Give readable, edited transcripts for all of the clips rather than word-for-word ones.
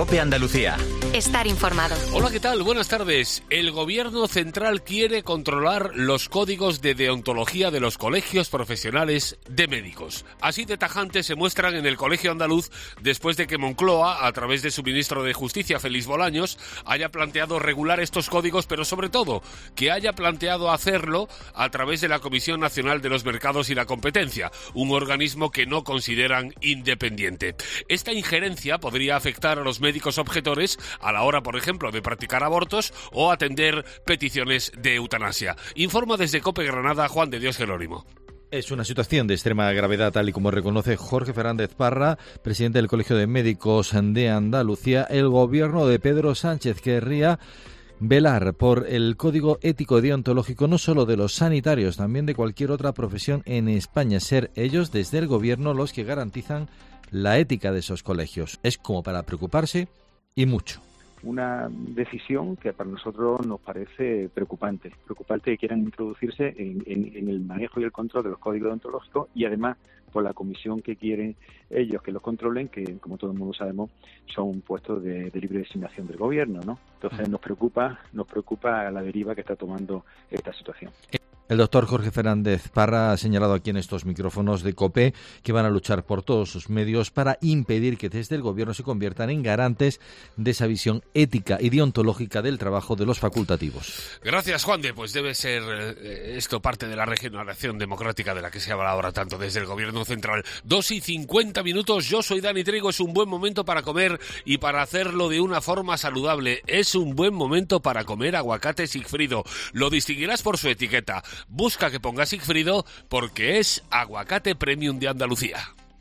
COPE Andalucía. Estar informado. Hola, ¿qué tal? Buenas tardes. El Gobierno central quiere controlar los códigos de deontología de los colegios profesionales de médicos. Así de tajantes se muestran en el Colegio Andaluz después de que Moncloa, a través de su ministro de Justicia, Félix Bolaños, haya planteado regular estos códigos, pero sobre todo que haya planteado hacerlo a través de la Comisión Nacional de los Mercados y la Competencia, un organismo que no consideran independiente. Esta injerencia podría afectar a los médicos objetores a la hora, por ejemplo, de practicar abortos o atender peticiones de eutanasia. Informa desde COPE Granada Juan de Dios Jerónimo. Es una situación de extrema gravedad, tal y como reconoce Jorge Fernández Parra, presidente del Colegio de Médicos de Andalucía. El gobierno de Pedro Sánchez querría velar por el código ético y deontológico no solo de los sanitarios, también de cualquier otra profesión en España, ser ellos desde el gobierno los que garantizan la ética de esos colegios. Es como para preocuparse y mucho. Una decisión que para nosotros nos parece preocupante que quieran introducirse en el manejo y el control de los códigos deontológicos y además por la comisión que quieren ellos que los controlen, que como todo el mundo sabemos son puestos de libre designación del gobierno, ¿no? Entonces nos preocupa la deriva que está tomando esta situación. El doctor Jorge Fernández Parra ha señalado aquí en estos micrófonos de COPE que van a luchar por todos sus medios para impedir que desde el gobierno se conviertan en garantes de esa visión ética y deontológica del trabajo de los facultativos. Gracias, Juan de. Pues debe ser esto parte de la regeneración democrática de la que se habla ahora tanto desde el gobierno central. 2:50. Yo soy Dani Trigo. Es un buen momento para comer y para hacerlo de una forma saludable. Es un buen momento para comer aguacate Sigfrido. Lo distinguirás por su etiqueta. Busca que ponga Sigfrido porque es aguacate premium de Andalucía.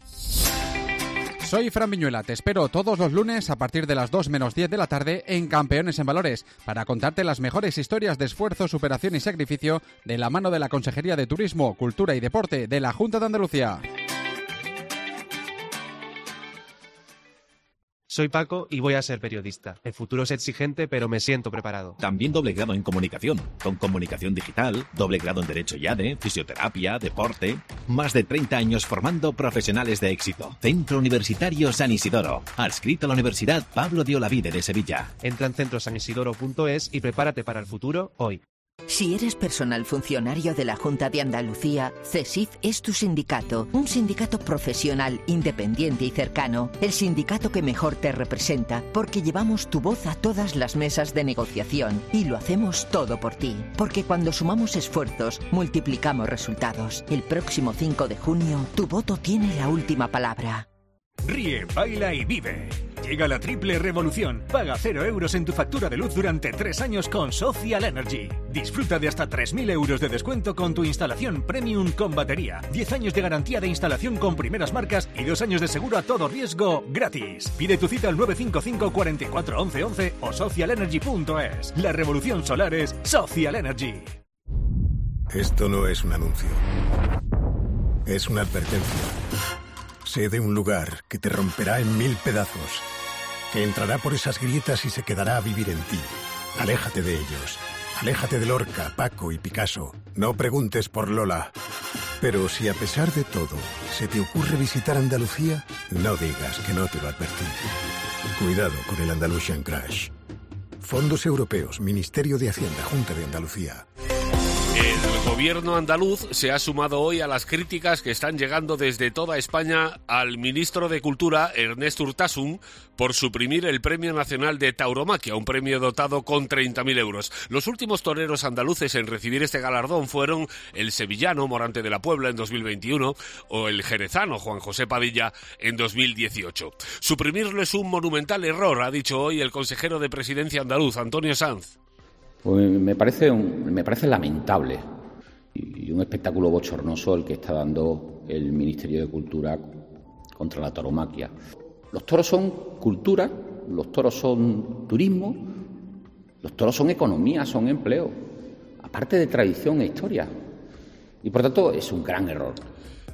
Soy Fran Viñuela, te espero todos los lunes a partir de las 2 menos 10 de la tarde en Campeones en Valores para contarte las mejores historias de esfuerzo, superación y sacrificio de la mano de la Consejería de Turismo, Cultura y Deporte de la Junta de Andalucía. Soy Paco y voy a ser periodista. El futuro es exigente, pero me siento preparado. También doble grado en comunicación, con comunicación digital, doble grado en Derecho y ADE, fisioterapia, deporte. Más de 30 años formando profesionales de éxito. Centro Universitario San Isidoro. Adscrito a la Universidad Pablo de Olavide de Sevilla. Entra en centrosanisidoro.es y prepárate para el futuro hoy. Si eres personal funcionario de la Junta de Andalucía, CESIF es tu sindicato. Un sindicato profesional, independiente y cercano. El sindicato que mejor te representa, porque llevamos tu voz a todas las mesas de negociación y lo hacemos todo por ti. Porque cuando sumamos esfuerzos, multiplicamos resultados. El próximo 5 de junio, tu voto tiene la última palabra. Ríe, baila y vive. Llega la triple revolución. Paga 0 euros en tu factura de luz durante 3 años con Social Energy. Disfruta de hasta 3.000 euros de descuento con tu instalación premium con batería. 10 años de garantía de instalación con primeras marcas y 2 años de seguro a todo riesgo gratis. Pide tu cita al 955 44 11 11 o socialenergy.es. La revolución solar es Social Energy. Esto no es un anuncio. Es una advertencia. Sé de un lugar que te romperá en 1000 pedazos, que entrará por esas grietas y se quedará a vivir en ti. Aléjate de ellos. Aléjate de Lorca, Paco y Picasso. No preguntes por Lola. Pero si a pesar de todo se te ocurre visitar Andalucía, no digas que no te lo advertí. Cuidado con el Andalusian Crash. Fondos Europeos, Ministerio de Hacienda, Junta de Andalucía. El gobierno andaluz se ha sumado hoy a las críticas que están llegando desde toda España al ministro de Cultura, Ernest Urtasun, por suprimir el Premio Nacional de Tauromaquia, un premio dotado con 30.000 euros. Los últimos toreros andaluces en recibir este galardón fueron el sevillano Morante de la Puebla en 2021 o el jerezano Juan José Padilla en 2018. Suprimirlo es un monumental error, ha dicho hoy el consejero de Presidencia andaluz, Antonio Sanz. Pues me parece lamentable y un espectáculo bochornoso el que está dando el Ministerio de Cultura contra la tauromaquia. Los toros son cultura, los toros son turismo, los toros son economía, son empleo, aparte de tradición e historia. Y por tanto es un gran error.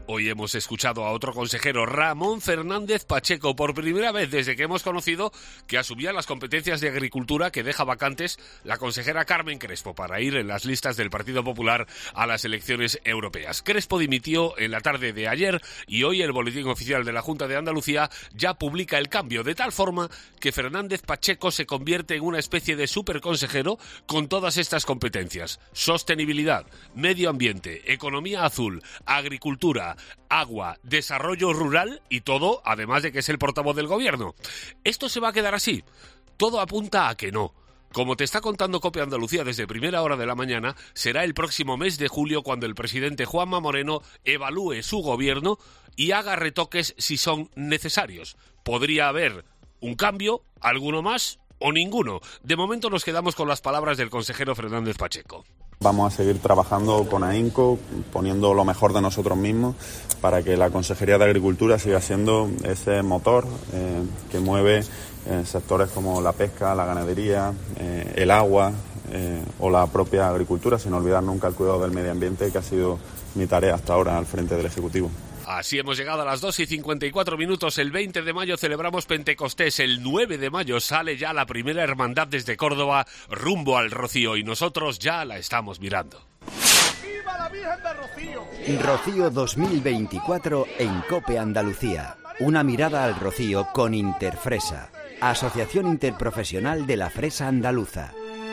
Hoy hemos escuchado a otro consejero, Ramón Fernández Pacheco, por primera vez desde que hemos conocido que asumía las competencias de Agricultura que deja vacantes la consejera Carmen Crespo para ir en las listas del Partido Popular a las elecciones europeas. Crespo dimitió en la tarde de ayer y hoy el Boletín Oficial de la Junta de Andalucía ya publica el cambio, de tal forma que Fernández Pacheco se convierte en una especie de superconsejero con todas estas competencias: sostenibilidad, medio ambiente, economía azul, agricultura, agua, desarrollo rural y todo, además de que es el portavoz del gobierno. ¿Esto se va a quedar así? Todo apunta a que no. Como te está contando COPE Andalucía desde primera hora de la mañana, será el próximo mes de julio cuando el presidente Juanma Moreno evalúe su gobierno y haga retoques si son necesarios. Podría haber un cambio, alguno más o ninguno. De momento nos quedamos con las palabras del consejero Fernández Pacheco. Vamos a seguir trabajando con AINCO, poniendo lo mejor de nosotros mismos para que la Consejería de Agricultura siga siendo ese motor que mueve sectores como la pesca, la ganadería, el agua o la propia agricultura, sin olvidar nunca el cuidado del medio ambiente, que ha sido mi tarea hasta ahora al frente del Ejecutivo. Así hemos llegado a las 2:54. El 20 de mayo celebramos Pentecostés. El 9 de mayo sale ya la primera hermandad desde Córdoba rumbo al Rocío y nosotros ya la estamos mirando. ¡Viva la Virgen de Rocío! Rocío 2024 en COPE Andalucía. Una mirada al Rocío con Interfresa, Asociación Interprofesional de la Fresa Andaluza.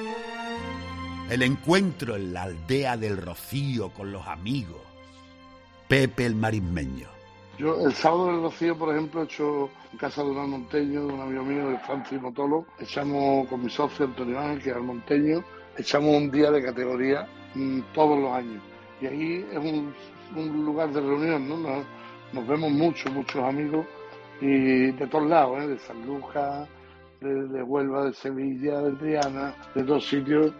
El encuentro en la aldea del Rocío con los amigos. Pepe el Marismeño. Yo el sábado del Rocío, por ejemplo, he hecho en casa de un almonteño, de un amigo mío, de Francis Motolo. Echamos con mi socio Antonio Ángel, que es almonteño, echamos un día de categoría todos los años. Y ahí es un lugar de reunión, ¿no? Nos vemos muchos amigos y de todos lados, de Sanlúcar, de Huelva, de Sevilla, de Triana, de todos sitios,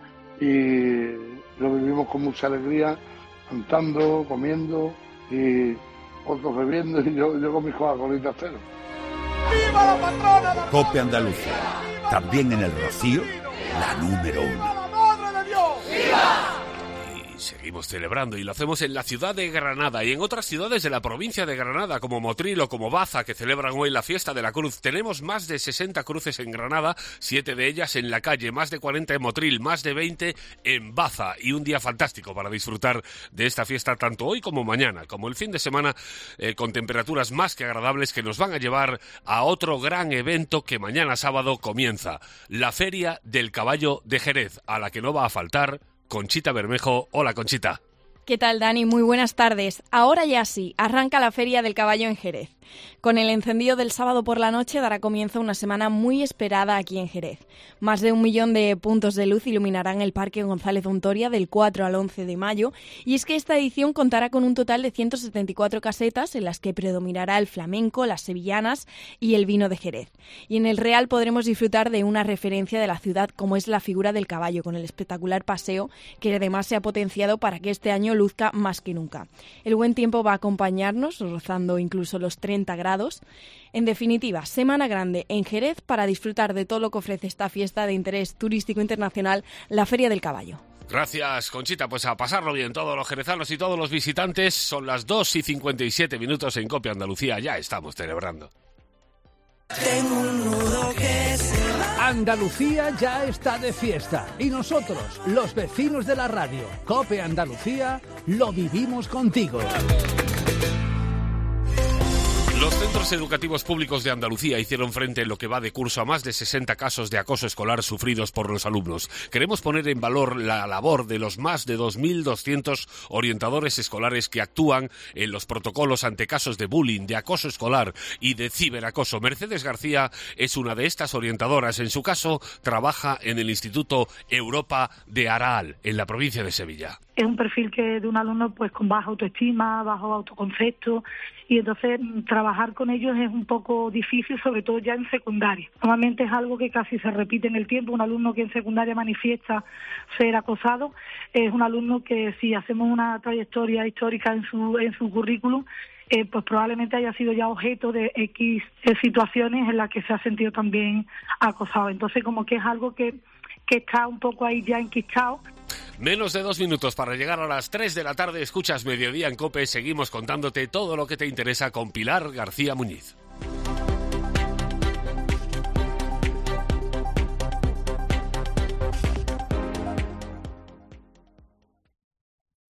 y lo vivimos con mucha alegría, cantando, comiendo y otros bebiendo, y yo con mis Coca-Colitas cero. ¡Viva la patrona! COPE Andalucía, también en el Rocío, la número 1. ¡Viva la Madre de Dios! ¡Viva! Seguimos celebrando y lo hacemos en la ciudad de Granada y en otras ciudades de la provincia de Granada como Motril o como Baza, que celebran hoy la fiesta de la Cruz. Tenemos más de 60 cruces en Granada, 7 de ellas en la calle, más de 40 en Motril, más de 20 en Baza, y un día fantástico para disfrutar de esta fiesta tanto hoy como mañana, como el fin de semana, con temperaturas más que agradables que nos van a llevar a otro gran evento que mañana sábado comienza, la Feria del Caballo de Jerez, a la que no va a faltar Conchita Bermejo. Hola, Conchita. ¿Qué tal, Dani? Muy buenas tardes. Ahora ya sí, arranca la Feria del Caballo en Jerez. Con el encendido del sábado por la noche dará comienzo una semana muy esperada aquí en Jerez. Más de 1 millón de puntos de luz iluminarán el Parque González Ontoria del 4 al 11 de mayo, y es que esta edición contará con un total de 174 casetas en las que predominará el flamenco, las sevillanas y el vino de Jerez. Y en el Real podremos disfrutar de una referencia de la ciudad como es la figura del caballo, con el espectacular paseo que además se ha potenciado para que este año luzca más que nunca. El buen tiempo va a acompañarnos, rozando incluso los 30 grados. En definitiva, semana grande en Jerez para disfrutar de todo lo que ofrece esta fiesta de interés turístico internacional, la Feria del Caballo. Gracias, Conchita. Pues a pasarlo bien todos los jerezanos y todos los visitantes. Son las 2:57 en COPE Andalucía. Ya estamos celebrando. Tengo un nudo que se va. Andalucía ya está de fiesta y nosotros, los vecinos de la radio, COPE Andalucía, lo vivimos contigo. Los centros educativos públicos de Andalucía hicieron frente en lo que va de curso a más de 60 casos de acoso escolar sufridos por los alumnos. Queremos poner en valor la labor de los más de 2.200 orientadores escolares que actúan en los protocolos ante casos de bullying, de acoso escolar y de ciberacoso. Mercedes García es una de estas orientadoras. En su caso, trabaja en el Instituto Europa de Araal, en la provincia de Sevilla. Es un perfil que de un alumno pues con baja autoestima, bajo autoconcepto, y entonces trabajar con ellos es un poco difícil, sobre todo ya en secundaria. Normalmente es algo que casi se repite en el tiempo. Un alumno que en secundaria manifiesta ser acosado es un alumno que, si hacemos una trayectoria histórica en su currículum, pues probablemente haya sido ya objeto de X situaciones en las que se ha sentido también acosado. Entonces, como que es algo que que está un poco ahí ya enquistado. Menos de 2 minutos para llegar a las 3 de la tarde. Escuchas Mediodía en COPE. Seguimos contándote todo lo que te interesa con Pilar García Muñiz.